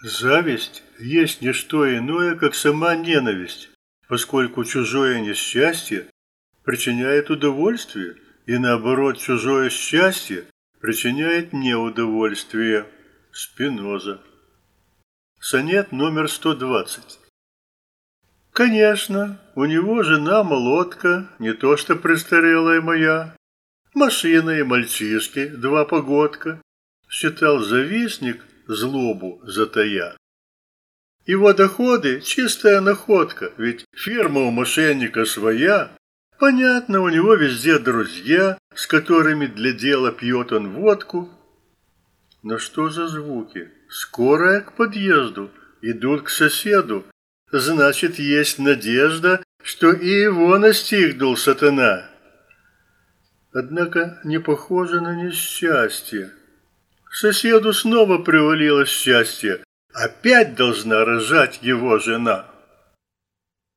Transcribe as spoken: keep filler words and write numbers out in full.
Зависть есть не что иное, как сама ненависть, поскольку чужое несчастье причиняет удовольствие, и наоборот, чужое счастье причиняет неудовольствие. Спиноза. Сонет номер сто двадцать. Конечно, у него жена молодка, не то что престарелая моя, машина и мальчишки, два погодка, считал завистник, злобу затая. Его доходы – чистая находка, ведь фирма у мошенника своя. Понятно, у него везде друзья, с которыми для дела пьет он водку. Но что за звуки? Скорая к подъезду, идут к соседу. Значит, есть надежда, что и его настигнул сатана. Однако не похоже на несчастье. Соседу снова привалило счастье. Опять должна рожать его жена.